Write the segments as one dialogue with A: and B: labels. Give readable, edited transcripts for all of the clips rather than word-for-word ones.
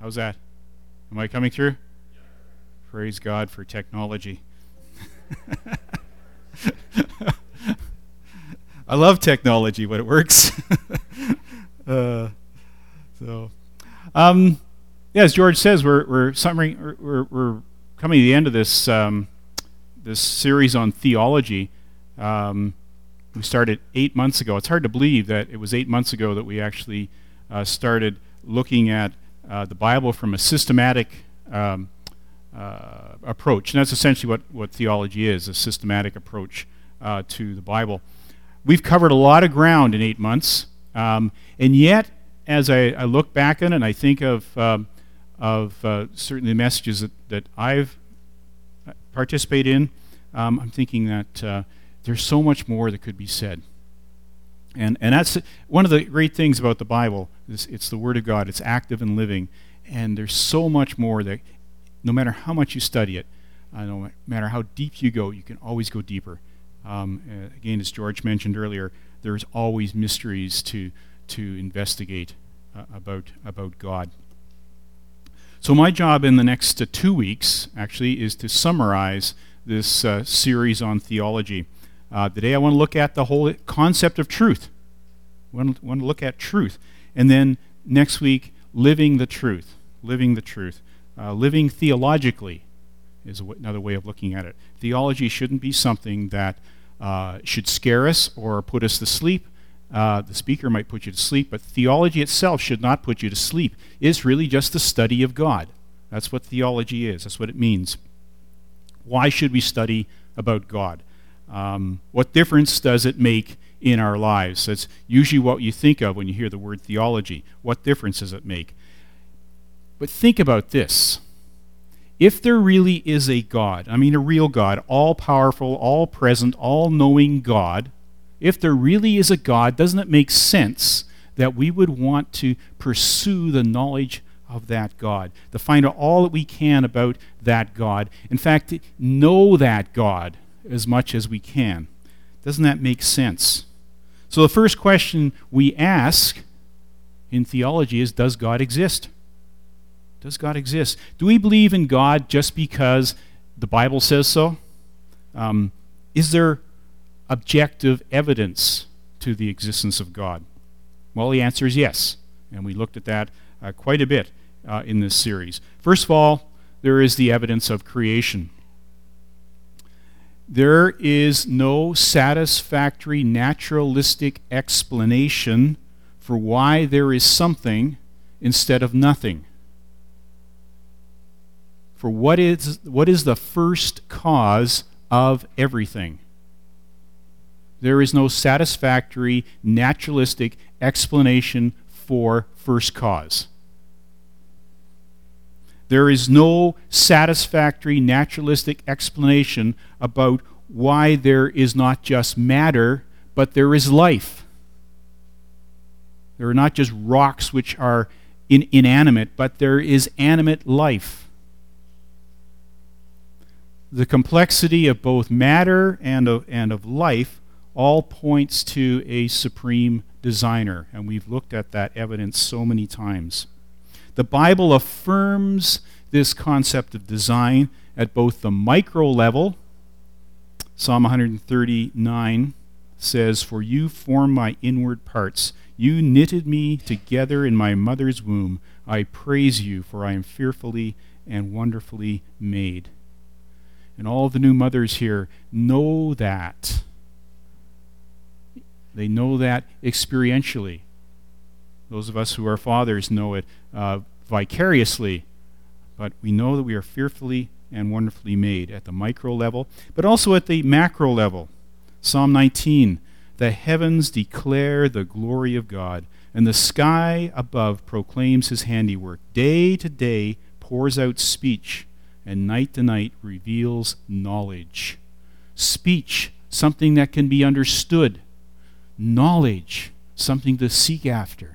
A: How's that? Am I coming through? Praise God for technology. I love technology when it works. As George says, we're coming to the end of this this series on theology. We started 8 months ago. It's hard to believe that it was 8 months ago that we actually started looking at the Bible from a systematic approach. And that's essentially what theology is, a systematic approach to the Bible. We've covered a lot of ground in 8 months, and yet, as I look back on it and I think of certainly the messages that I've participated in, I'm thinking that there's so much more that could be said. And that's one of the great things about the Bible. It's the Word of God. It's active and living. And there's so much more that no matter how much you study it, no matter how deep you go, you can always go deeper. Again, as George mentioned earlier, there's always mysteries to investigate about God. So my job in the next 2 weeks, actually, is to summarize this series on theology. Today I want to look at the whole concept of truth. I want to look at truth. And then next week, living the truth. Living theologically is another way of looking at it. Theology shouldn't be something that should scare us or put us to sleep. The speaker might put you to sleep, but theology itself should not put you to sleep. It's really just the study of God. That's what theology is. That's what it means. Why should we study about God? What difference does it make in our lives? That's usually what you think of when you hear the word theology. What difference does it make? But think about this. If there really is a God, I mean a real God, all-powerful, all-present, all-knowing God, if there really is a God, doesn't it make sense that we would want to pursue the knowledge of that God, to find out all that we can about that God, in fact, to know that God as much as we can? Doesn't that make sense? So the first question we ask in theology is, does God exist? Does God exist? Do we believe in God just because the Bible says so? Is there objective evidence to the existence of God? Well, the answer is yes, and we looked at that quite a bit in this series. First of all, there is the evidence of creation. There is no satisfactory naturalistic explanation for why there is something instead of nothing. For what is the first cause of everything? There is no satisfactory naturalistic explanation for first cause. There is no satisfactory naturalistic explanation about why there is not just matter, but there is life. There are not just rocks which are inanimate, but there is animate life. The complexity of both matter and of life all points to a supreme designer, and we've looked at that evidence so many times. The Bible affirms this concept of design at both the micro level. Psalm 139 says, "For you formed my inward parts. You knitted me together in my mother's womb. I praise you, for I am fearfully and wonderfully made." And all the new mothers here know that. They know that experientially. Those of us who are fathers know it vicariously. But we know that we are fearfully and wonderfully made at the micro level, but also at the macro level. Psalm 19, "The heavens declare the glory of God, and the sky above proclaims his handiwork. Day to day pours out speech, and night to night reveals knowledge." Speech, something that can be understood. Knowledge, something to seek after.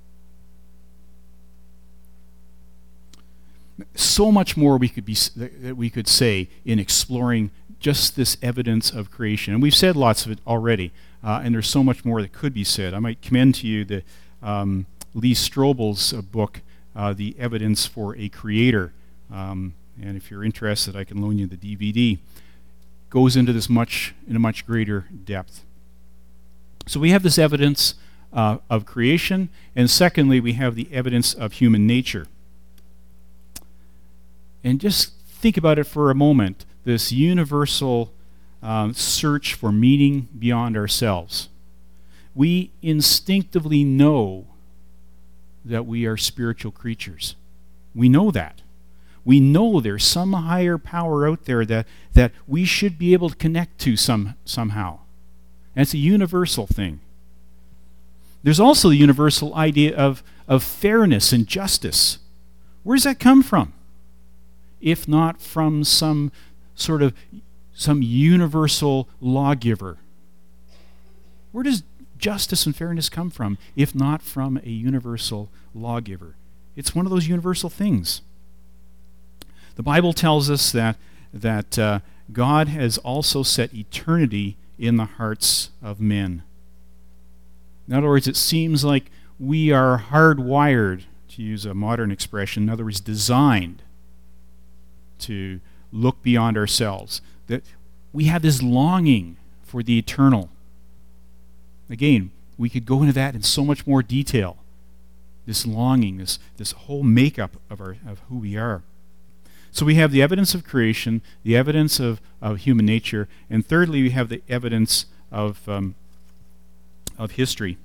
A: So much more we could say in exploring just this evidence of creation. And we've said lots of it already, and there's so much more that could be said. I might commend to you the Lee Strobel's book, the evidence for a creator. And if you're interested, I can loan you the DVD. Goes into this in a much greater depth. So we have this evidence of creation, and secondly, we have the evidence of human nature. And just think about it for a moment, this universal search for meaning beyond ourselves. We instinctively know that we are spiritual creatures. We know that. We know there's some higher power out there that we should be able to connect to somehow. And it's a universal thing. There's also the universal idea of fairness and justice. Where does that come from? If not from some universal lawgiver. Where does justice and fairness come from, if not from a universal lawgiver? It's one of those universal things. The Bible tells us that God has also set eternity in the hearts of men. In other words, it seems like we are hardwired, to use a modern expression, in other words, designed to look beyond ourselves. That we have this longing for the eternal. Again, we could go into that in so much more detail. This longing, this whole makeup of who we are. So we have the evidence of creation, the evidence of human nature, and thirdly, we have the evidence of history.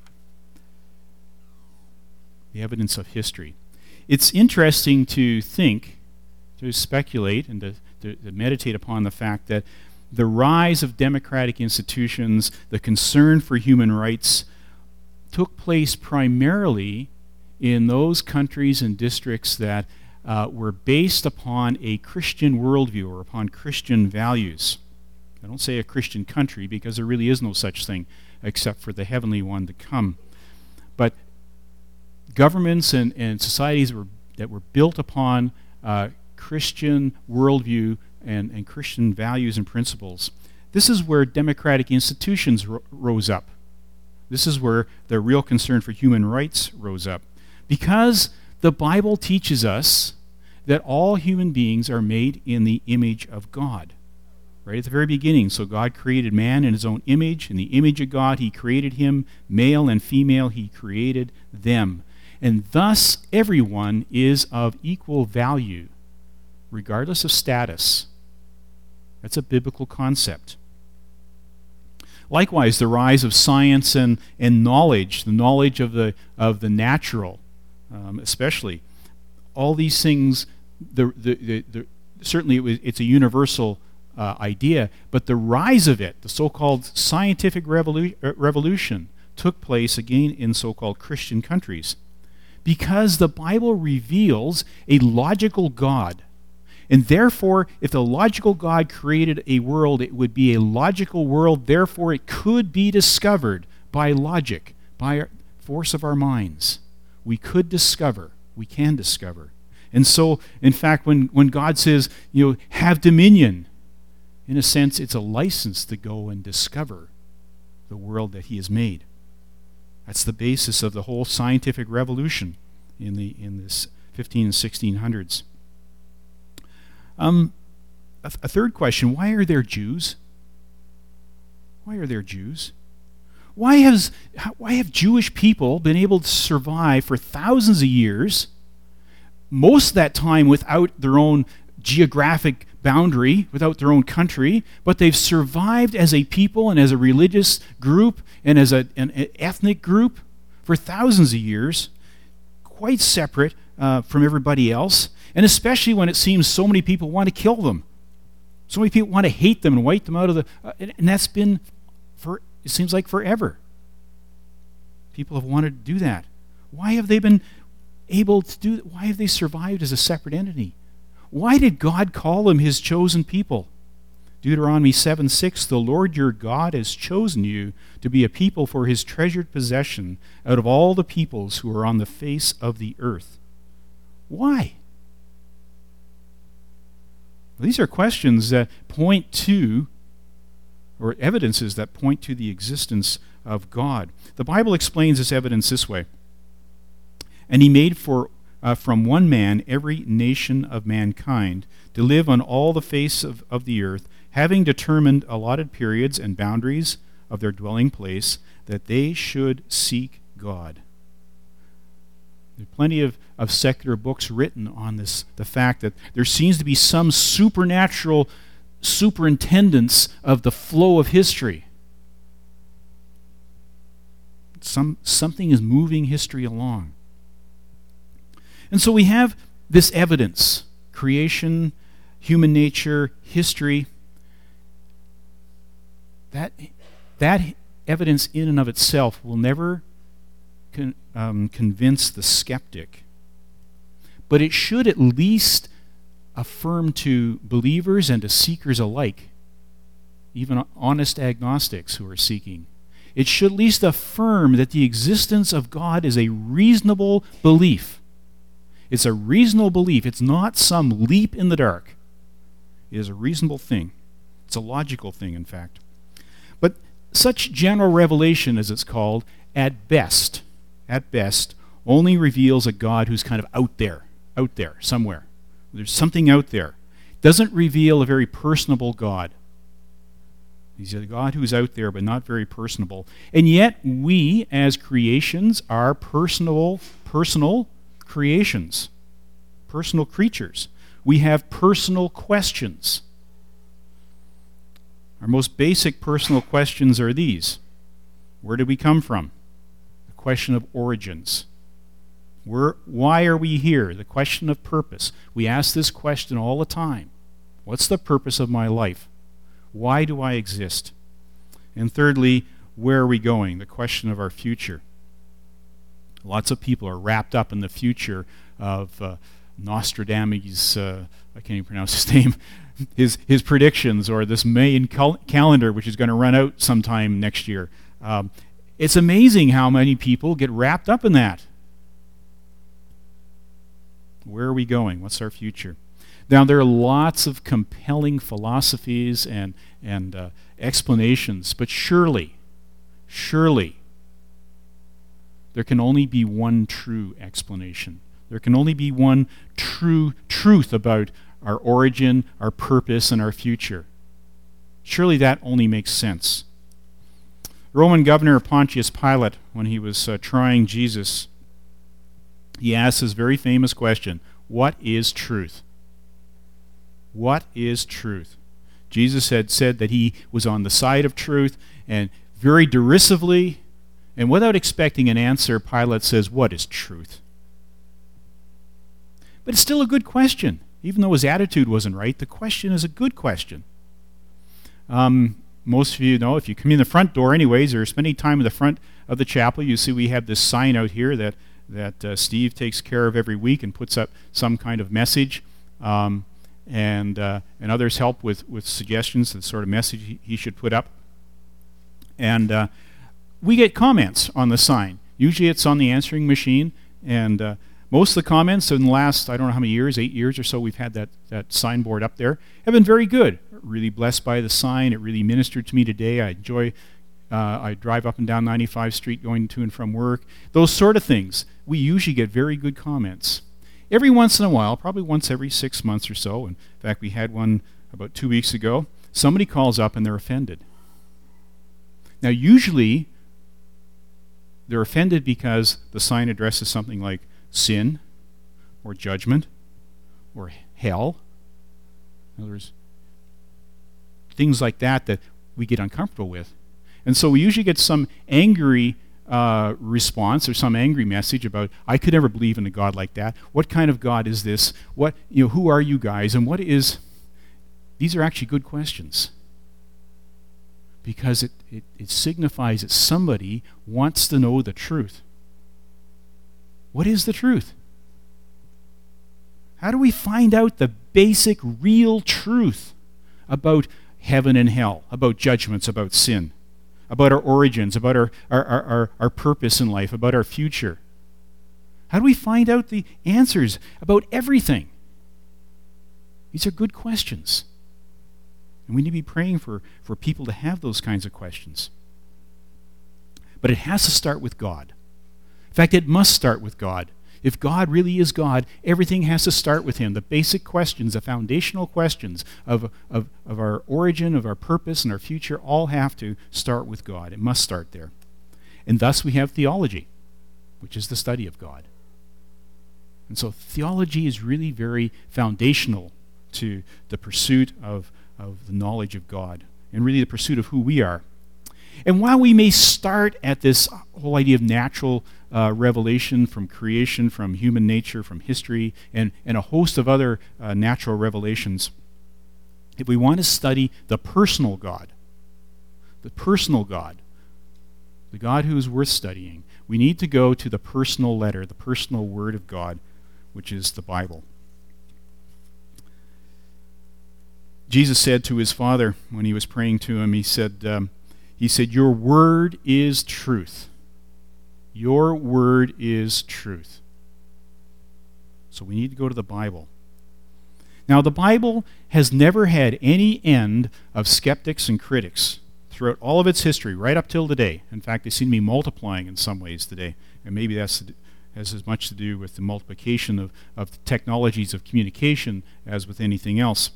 A: The evidence of history. It's interesting to think, to speculate, and to meditate upon the fact that the rise of democratic institutions, the concern for human rights, took place primarily in those countries and districts that were based upon a Christian worldview or upon Christian values. I don't say a Christian country because there really is no such thing except for the heavenly one to come. But governments and societies that were built upon Christian worldview and Christian values and principles. This is where democratic institutions rose up. This is where the real concern for human rights rose up. Because the Bible teaches us that all human beings are made in the image of God. Right at the very beginning. So God created man in his own image. In the image of God, he created him. Male and female, he created them. And thus, everyone is of equal value, regardless of status. That's a biblical concept. Likewise, the rise of science and knowledge, the knowledge of the natural, especially, all these things. Certainly, it's a universal idea, but the rise of it, the so-called scientific revolution, took place again in so-called Christian countries, because the Bible reveals a logical God. And therefore, if the logical God created a world, it would be a logical world. Therefore, it could be discovered by logic, by force of our minds. We can discover. And so, in fact, when God says, have dominion, in a sense, it's a license to go and discover the world that he has made. That's the basis of the whole scientific revolution in this 15 and 1600s. A third question, why are there Jews? Why are there Jews? Why have Jewish people been able to survive for thousands of years, most of that time without their own geographic boundary, without their own country, but they've survived as a people and as a religious group and as an ethnic group for thousands of years, quite separate from everybody else, and especially when it seems so many people want to kill them. So many people want to hate them and wipe them out of the... and that's been, it seems like forever. People have wanted to do that. Why have they been able to do that? Why have they survived as a separate entity? Why did God call them his chosen people? Deuteronomy 7:6, the Lord your God has chosen you to be a people for his treasured possession out of all the peoples who are on the face of the earth. Why? Well, these are questions that point to, or evidences that point to the existence of God. The Bible explains this evidence this way. And he made for from one man every nation of mankind to live on all the face of the earth, having determined allotted periods and boundaries of their dwelling place, that they should seek God. There are plenty of secular books written on this, the fact that there seems to be some supernatural superintendence of the flow of history. Something is moving history along. And so we have this evidence: creation, human nature, history. That evidence in and of itself will never convince the skeptic. But it should at least affirm to believers and to seekers alike, even honest agnostics who are seeking, it should at least affirm that the existence of God is a reasonable belief. It's a reasonable belief. It's not some leap in the dark. It is a reasonable thing. It's a logical thing, in fact. But such general revelation, as it's called, at best, only reveals a God who's kind of out there, somewhere. There's something out there. It doesn't reveal a very personable God. He's a God who's out there, but not very personable. And yet, we, as creations, are personal creations, personal creatures. We have personal questions. Our most basic personal questions are these: where did we come from? The question of origins. Why are we here? The question of purpose. We ask this question all the time. What's the purpose of my life? Why do I exist? And thirdly, where are we going? The question of our future. Lots of people are wrapped up in the future of Nostradamus, I can't even pronounce his name, his predictions, or this Mayan calendar, which is going to run out sometime next year. It's amazing how many people get wrapped up in that. Where are we going? What's our future? Now, there are lots of compelling philosophies and explanations, but surely, there can only be one true explanation. There can only be one true truth about our origin, our purpose, and our future. Surely that only makes sense. Roman governor Pontius Pilate, when he was trying Jesus, he asked this very famous question: what is truth? What is truth? Jesus had said that he was on the side of truth, and very derisively, and without expecting an answer, Pilate says, what is truth? But it's still a good question. Even though his attitude wasn't right, the question is a good question. Most of you know, if you come in the front door anyways, or spending time in the front of the chapel, you see we have this sign out here that Steve takes care of every week and puts up some kind of message, and others help with suggestions, the sort of message he should put up. And we get comments on the sign. Usually it's on the answering machine, and most of the comments in the last, I don't know how many years, 8 years or so, we've had that signboard up there, have been very good. Really blessed by the sign. It really ministered to me today. I enjoy, I drive up and down 95th Street going to and from work. Those sort of things. We usually get very good comments. Every once in a while, probably once every 6 months or so, in fact we had one about 2 weeks ago, somebody calls up and they're offended. Now usually they're offended because the sign addresses something like sin, or judgment, or hell. In other words, things like that we get uncomfortable with. And so we usually get some angry response or some angry message about, I could never believe in a God like that. What kind of God is this? Who are you guys? And what is... These are actually good questions, because it signifies that somebody wants to know the truth. What is the truth? How do we find out the basic, real truth about heaven and hell, about judgments, about sin, about our origins, about our purpose in life, about our future? How do we find out the answers about everything? These are good questions. And we need to be praying for people to have those kinds of questions. But it has to start with God. In fact, it must start with God. If God really is God, everything has to start with him. The basic questions, the foundational questions of our origin, of our purpose, and our future all have to start with God. It must start there. And thus we have theology, which is the study of God. And so theology is really very foundational to the pursuit of the knowledge of God, and really the pursuit of who we are. And while we may start at this whole idea of natural revelation from creation, from human nature, from history, and a host of other natural revelations, if we want to study the personal God, the God who is worth studying, we need to go to the personal letter, the personal Word of God, which is the Bible. Jesus said to his Father when he was praying to him, he said, your word is truth. Your word is truth. So we need to go to the Bible. Now, the Bible has never had any end of skeptics and critics throughout all of its history, right up till today. In fact, they seem to be multiplying in some ways today. And maybe that has as much to do with the multiplication of the technologies of communication as with anything else.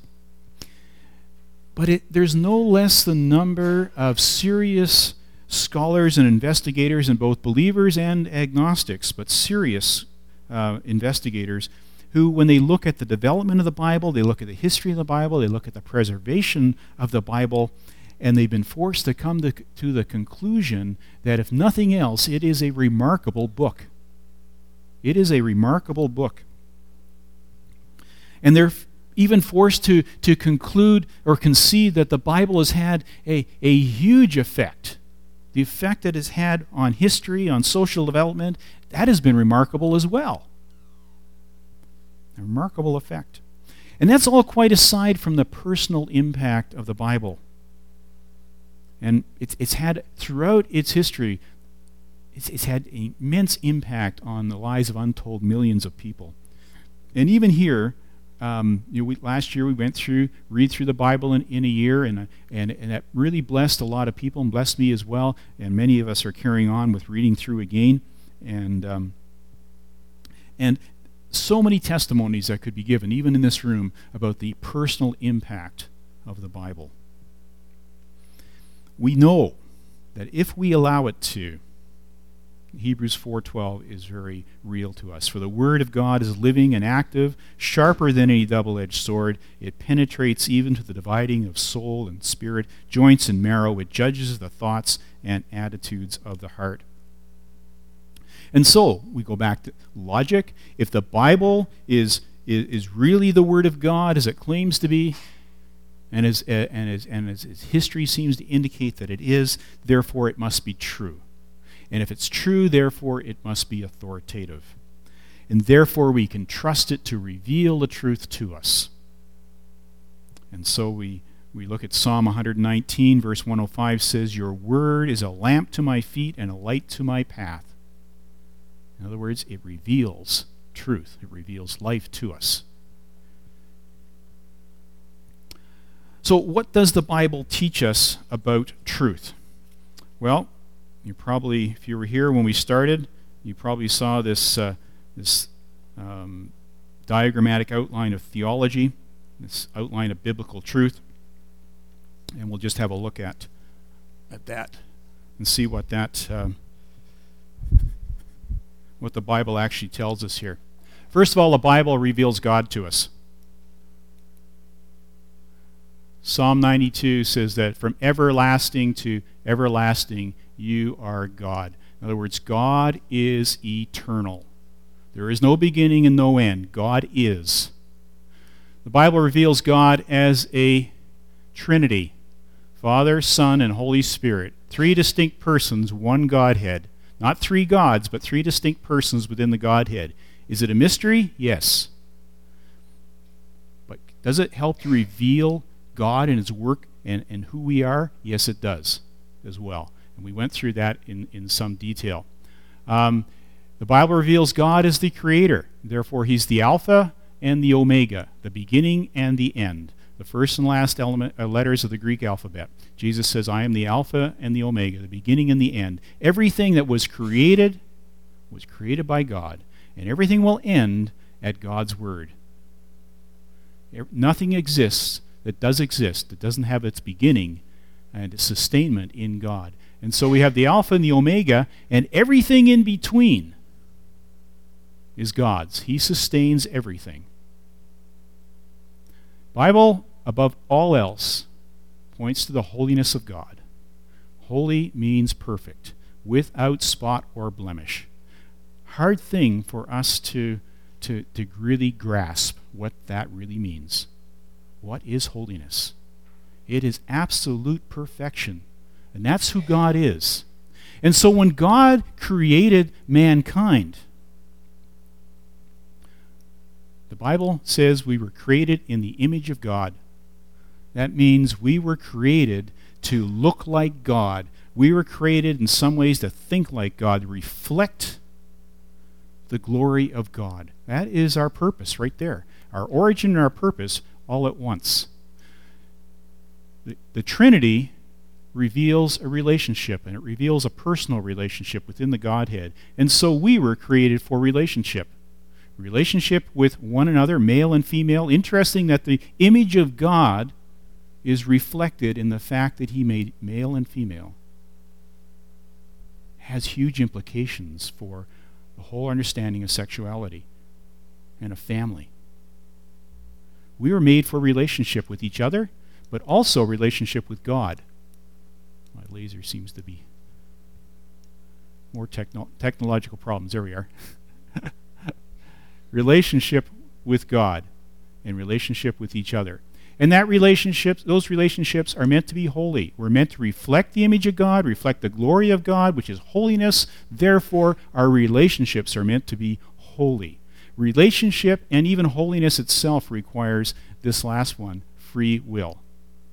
A: But there's no less the number of serious scholars and investigators, and both believers and agnostics, but serious investigators, who, when they look at the development of the Bible, they look at the history of the Bible, they look at the preservation of the Bible, and they've been forced to come to the conclusion that, if nothing else, it is a remarkable book. It is a remarkable book. And they're even forced to conclude or concede that the Bible has had a huge effect. The effect that it's had on history, on social development, that has been remarkable as well. A remarkable effect. And that's all quite aside from the personal impact of the Bible. And it's had, throughout its history, it's had an immense impact on the lives of untold millions of people. And even here, last year we read through the Bible in a year, and that really blessed a lot of people and blessed me as well. And many of us are carrying on with reading through again, and so many testimonies that could be given, even in this room, about the personal impact of the Bible. We know that if we allow it to, Hebrews 4:12 is very real to us. For the Word of God is living and active, sharper than any double-edged sword. It penetrates even to the dividing of soul and spirit, joints and marrow. It judges the thoughts and attitudes of the heart. And so, we go back to logic. If the Bible is really the Word of God as it claims to be, and as its history seems to indicate that it is, therefore it must be true. And if it's true, therefore it must be authoritative. And therefore we can trust it to reveal the truth to us. And so we look at Psalm 119, verse 105 says, your word is a lamp to my feet and a light to my path. In other words, it reveals truth. It reveals life to us. So what does the Bible teach us about truth? Well, you probably, if you were here when we started, you probably saw this diagrammatic outline of theology, this outline of biblical truth, and we'll just have a look at that and see what what the Bible actually tells us here. First of all, the Bible reveals God to us. Psalm 92 says that from everlasting to everlasting, you are God. In other words, God is eternal. There is no beginning and no end. God is. The Bible reveals God as a Trinity, Father, Son, and Holy Spirit. Three distinct persons, one Godhead. Not three gods, but three distinct persons within the Godhead. Is it a mystery? Yes. But does it help to reveal God and His work and who we are? Yes, it does as well. And we went through that in some detail. The Bible reveals God as the Creator. Therefore, He's the Alpha and the Omega, the beginning and the end, the first and last letters of the Greek alphabet. Jesus says, I am the Alpha and the Omega, the beginning and the end. Everything that was created by God. and everything will end at God's word. Nothing exists that doesn't have its beginning and sustainment in God. And so we have the Alpha and the Omega, and everything in between is God's. He sustains everything. Bible, above all else, points to the holiness of God. Holy means perfect, without spot or blemish. Hard thing for us to really grasp what that really means. What is holiness? It is absolute perfection. And that's who God is. And so when God created mankind, the Bible says we were created in the image of God. That means we were created to look like God. We were created in some ways to think like God, to reflect the glory of God. That is our purpose right there. Our origin and our purpose all at once. The Trinity reveals a relationship, and it reveals a personal relationship within the Godhead. And so we were created for relationship. Relationship with one another, male and female. Interesting that the image of God is reflected in the fact that he made male and female. Has huge implications for the whole understanding of sexuality and of family. We were made for relationship with each other, but also relationship with God. My laser seems to be more technological problems. There we are. Relationship with God and relationship with each other. And those relationships are meant to be holy. We're meant to reflect the image of God, reflect the glory of God, which is holiness. Therefore, our relationships are meant to be holy. Relationship and even holiness itself requires this last one, free will.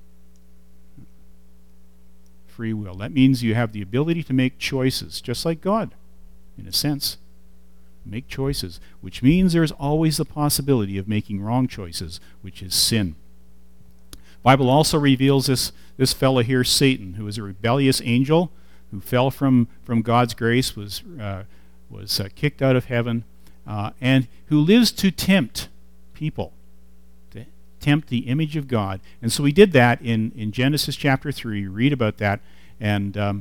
A: Free will. That means you have the ability to make choices, just like God, in a sense. Make choices, which means there's always the possibility of making wrong choices, which is sin. Bible also reveals this fellow here, Satan, who is a rebellious angel who fell from God's grace, was kicked out of heaven, and who lives to tempt people, to tempt the image of God. And so he did that in Genesis chapter 3. You read about that, and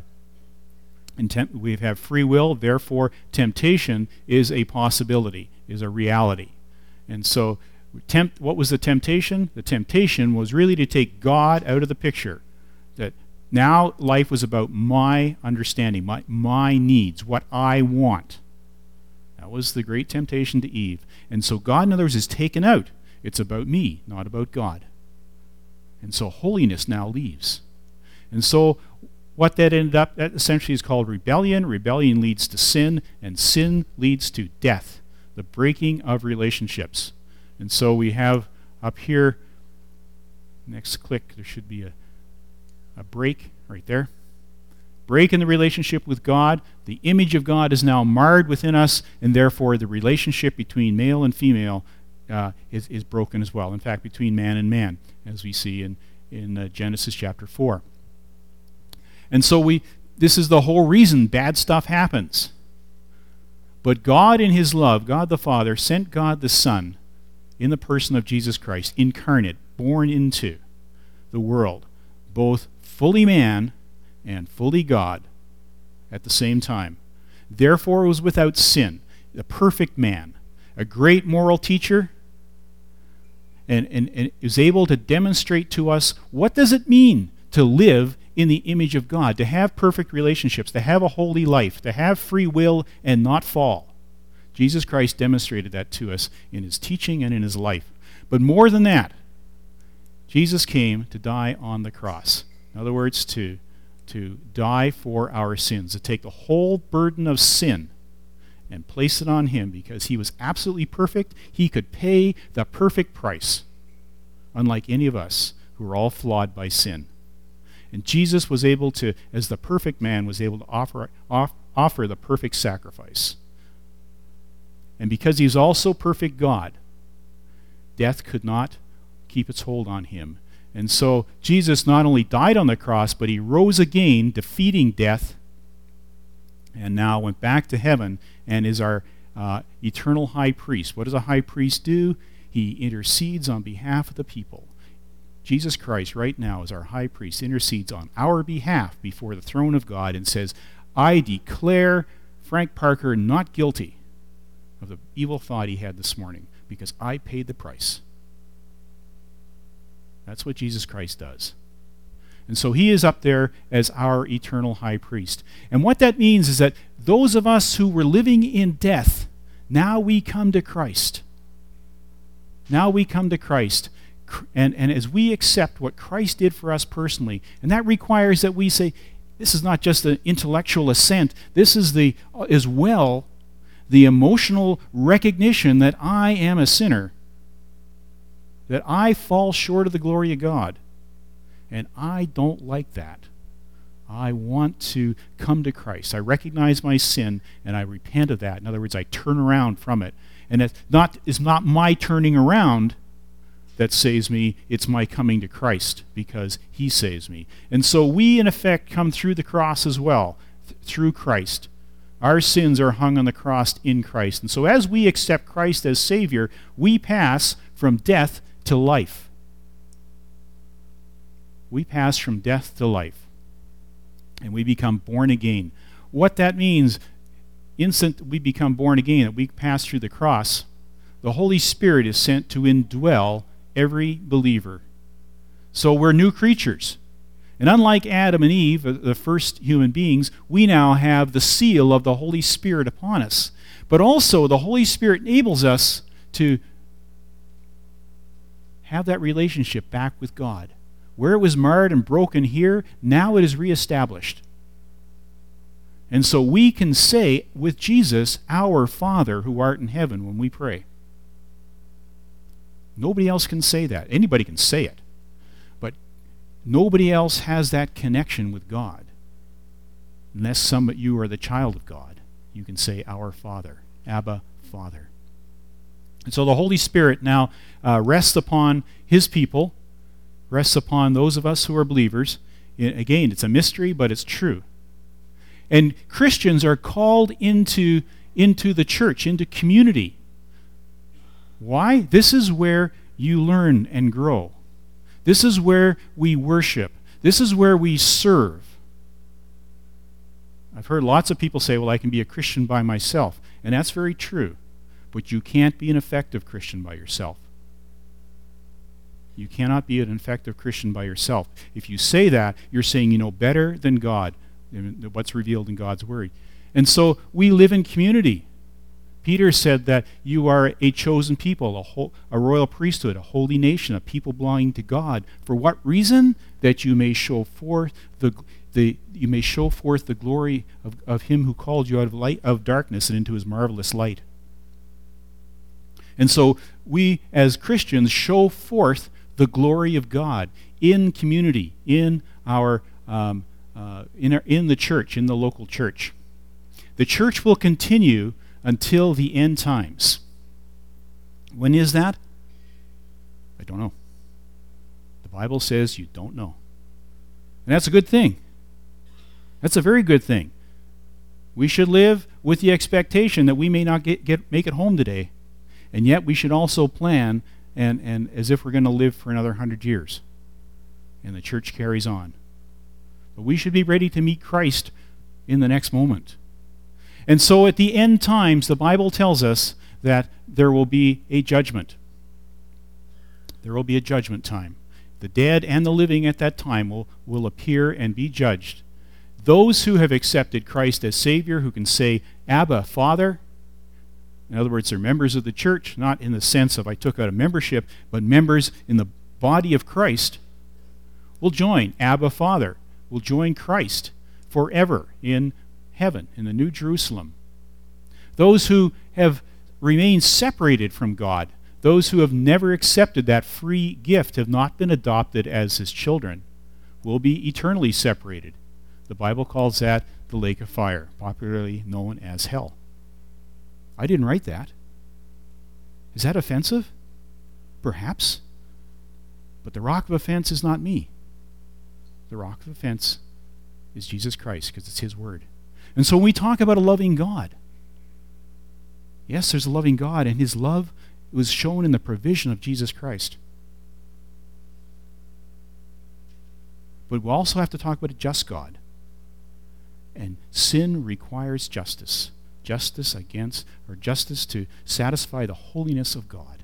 A: we have free will, therefore temptation is a possibility, is a reality. And so what was the temptation? The temptation was really to take God out of the picture. That now life was about my understanding, my needs, what I want. That was the great temptation to Eve. And so God, in other words, is taken out. It's about me, not about God. And so holiness now leaves. And so what that ended up, that essentially is called rebellion. Rebellion leads to sin, and sin leads to death, the breaking of relationships. And so we have up here, next click, there should be a break right there. Break in the relationship with God. The image of God is now marred within us, and therefore the relationship between male and female is broken as well. In fact, between man and man, as we see in Genesis chapter 4. And so this is the whole reason bad stuff happens. But God in his love, God the Father, sent God the Son in the person of Jesus Christ, incarnate, born into the world, both fully man and fully God at the same time. Therefore it was without sin, the perfect man, a great moral teacher, and is able to demonstrate to us what does it mean to live in the image of God, to have perfect relationships, to have a holy life, to have free will and not fall. Jesus Christ demonstrated that to us in his teaching and in his life. But more than that, Jesus came to die on the cross. In other words, to die for our sins, to take the whole burden of sin and place it on him because he was absolutely perfect. He could pay the perfect price, unlike any of us who are all flawed by sin. And Jesus was able to, as the perfect man, was able to offer the perfect sacrifice. And because he's also perfect God, death could not keep its hold on him. And so Jesus not only died on the cross, but he rose again, defeating death, and now went back to heaven and is our eternal high priest. What does a high priest do? He intercedes on behalf of the people. Jesus Christ right now is our high priest, intercedes on our behalf before the throne of God and says, I declare Frank Parker not guilty of the evil thought he had this morning because I paid the price. That's what Jesus Christ does. And so he is up there as our eternal high priest. And what that means is that those of us who were living in death, now we come to Christ. Now we come to Christ. And as we accept what Christ did for us personally, and that requires that we say, this is not just an intellectual assent, this is as well the emotional recognition that I am a sinner, that I fall short of the glory of God. And I don't like that. I want to come to Christ. I recognize my sin and I repent of that. In other words, I turn around from it. And it's not my turning around that saves me, it's my coming to Christ because he saves me. And so we, in effect, come through the cross as well, through Christ. Our sins are hung on the cross in Christ. And so as we accept Christ as Savior, we pass from death to life. We pass from death to life. And we become born again. What that means, instant we become born again, that we pass through the cross, the Holy Spirit is sent to indwell every believer. So we're new creatures. And unlike Adam and Eve, the first human beings, we now have the seal of the Holy Spirit upon us. But also the Holy Spirit enables us to have that relationship back with God. Where it was marred and broken here, now it is reestablished. And so we can say with Jesus, our Father who art in heaven, when we pray. Nobody else can say that. Anybody can say it. But nobody else has that connection with God. Unless you are the child of God. You can say, our Father, Abba, Father. And so the Holy Spirit now rests upon his people, rests upon those of us who are believers. Again, it's a mystery, but it's true. And Christians are called into the church, into community. Why? This is where you learn and grow. This is where we worship. This is where we serve. I've heard lots of people say, well, I can be a Christian by myself. And that's very true. But you can't be an effective Christian by yourself. You cannot be an effective Christian by yourself. If you say that, you're saying you know better than God, what's revealed in God's Word. And so we live in community. Peter said that you are a chosen people, a royal priesthood, a holy nation, a people belonging to God. For what reason? That you may show forth the glory of him who called you out of darkness and into his marvelous light. And so we as Christians show forth the glory of God in community, in our in the church, in the local church. The church will continue until the end times. When is that? I don't know. The Bible says you don't know. And that's a good thing. That's a very good thing. We should live with the expectation that we may not make it home today, and yet we should also plan and as if we're going to live for another 100 years. And the church carries on. But we should be ready to meet Christ in the next moment. And so at the end times, the Bible tells us that there will be a judgment. There will be a judgment time. The dead and the living at that time will appear and be judged. Those who have accepted Christ as Savior, who can say, Abba, Father, in other words, they're members of the church, not in the sense of I took out a membership, but members in the body of Christ, will join Abba, Father, will join Christ forever in heaven, in the New Jerusalem. Those who have remained separated from God, those who have never accepted that free gift, have not been adopted as his children, will be eternally separated. The Bible calls that the lake of fire, popularly known as hell. I didn't write that. Is that offensive? Perhaps. But the rock of offense is not me. The rock of offense is Jesus Christ, because it's his word. And so when we talk about a loving God, Yes, there's a loving God, and his love was shown in the provision of Jesus Christ. But we also have to talk about a just God. And sin requires justice. Justice to satisfy the holiness of God.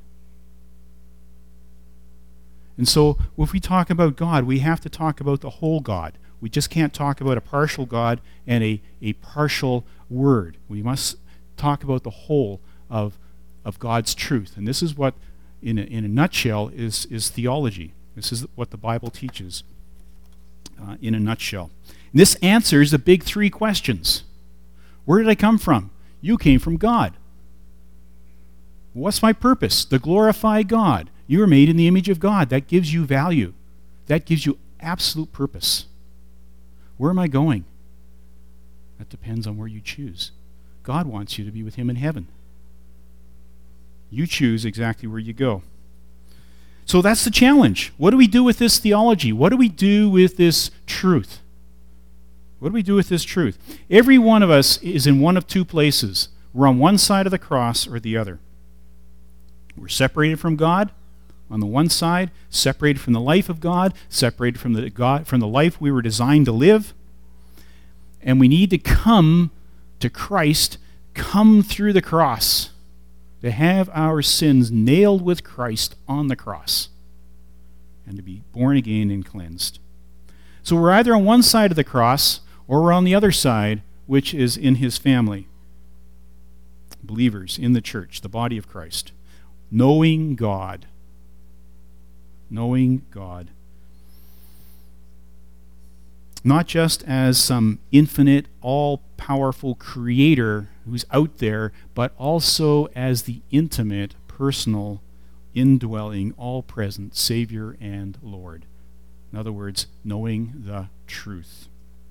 A: And so, if we talk about God, we have to talk about the whole God. We just can't talk about a partial God and a partial word. We must talk about the whole of God's truth. And this is what, in a nutshell, is theology. This is what the Bible teaches in a nutshell. And this answers the big three questions. Where did I come from? You came from God. What's my purpose? To glorify God. You were made in the image of God. That gives you value. That gives you absolute purpose. Where am I going? That depends on where you choose. God wants you to be with him in heaven. You choose exactly where you go. So that's the challenge. What do we do with this theology? What do we do with this truth? What do we do with this truth? Every one of us is in one of two places. We're on one side of the cross or the other. We're separated from God on the one side, separated from the life of God, separated from the life we were designed to live. And we need to come to Christ, come through the cross, to have our sins nailed with Christ on the cross, and to be born again and cleansed. So we're either on one side of the cross, or we're on the other side, which is in his family. Believers in the church, the body of Christ. Knowing God. Knowing God. Not just as some infinite, all-powerful creator who's out there, but also as the intimate, personal, indwelling, all-present Savior and Lord. In other words, knowing the truth.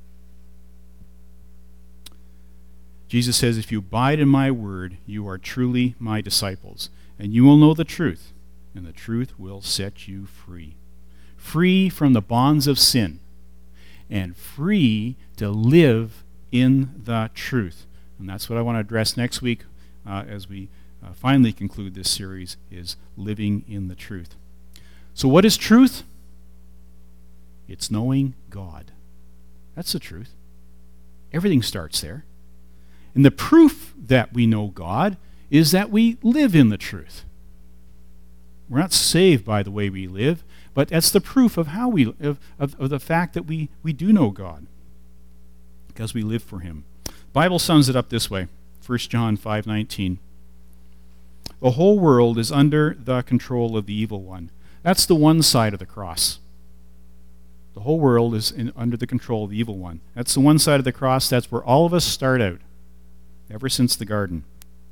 A: Jesus says, if you abide in my word, you are truly my disciples, and you will know the truth, and the truth will set you free. Free from the bonds of sin, and free to live in the truth. And that's what I want to address next week as we finally conclude this series, is living in the truth. So what is truth? It's knowing God. That's the truth. Everything starts there. And the proof that we know God is that we live in the truth. We're not saved by the way we live, but that's the proof of how we of the fact that we do know God, because we live for him. The Bible sums it up this way, 1 John 5:19. The whole world is under the control of the evil one. That's the one side of the cross. The whole world is under the control of the evil one. That's the one side of the cross. That's where all of us start out, ever since the garden.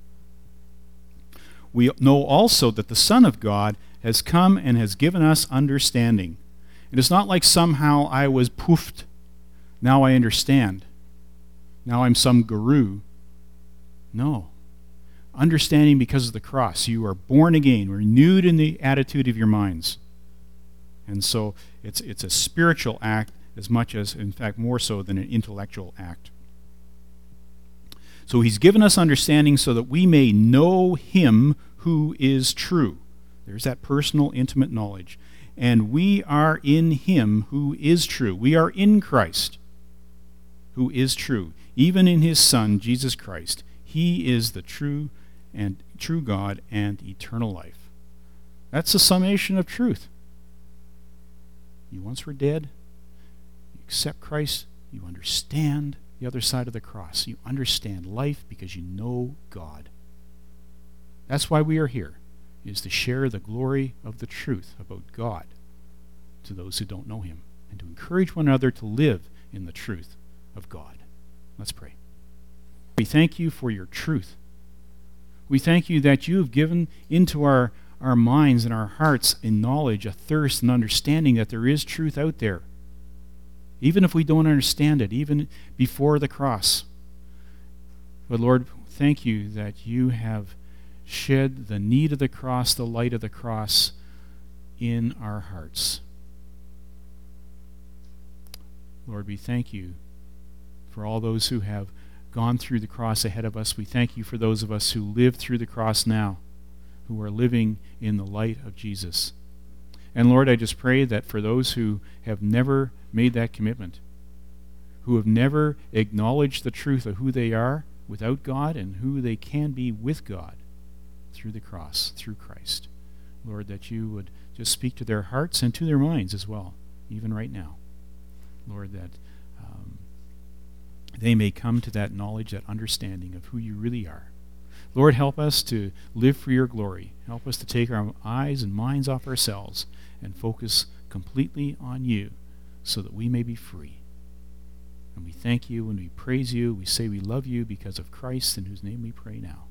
A: We know also that the Son of God has come and has given us understanding. It is not like somehow I was poofed. Now I understand. Now I'm some guru. No. Understanding because of the cross. You are born again, renewed in the attitude of your minds. And so it's a spiritual act as much as, in fact, more so than an intellectual act. So he's given us understanding so that we may know him who is true. There's that personal, intimate knowledge. And we are in him who is true. We are in Christ, who is true. Even in his Son, Jesus Christ. He is the true God and eternal life. That's the summation of truth. You once were dead. You accept Christ. You understand the other side of the cross. You understand life because you know God. That's why we are here, is to share the glory of the truth about God to those who don't know him, and to encourage one another to live in the truth of God. Let's pray. We thank you for your truth. We thank you that you have given into our minds and our hearts a knowledge, a thirst, and understanding that there is truth out there. Even if we don't understand it, even before the cross. But Lord, thank you that you have shed the need of the cross, the light of the cross in our hearts. Lord, we thank you for all those who have gone through the cross ahead of us. We thank you for those of us who live through the cross now, who are living in the light of Jesus. And Lord, I just pray that for those who have never made that commitment, who have never acknowledged the truth of who they are without God and who they can be with God through the cross, through Christ, Lord, that you would just speak to their hearts and to their minds as well, even right now. Lord, that they may come to that knowledge, that understanding of who you really are. Lord, help us to live for your glory. Help us to take our eyes and minds off ourselves and focus completely on you so that we may be free. And we thank you and we praise you. We say we love you because of Christ, in whose name we pray now.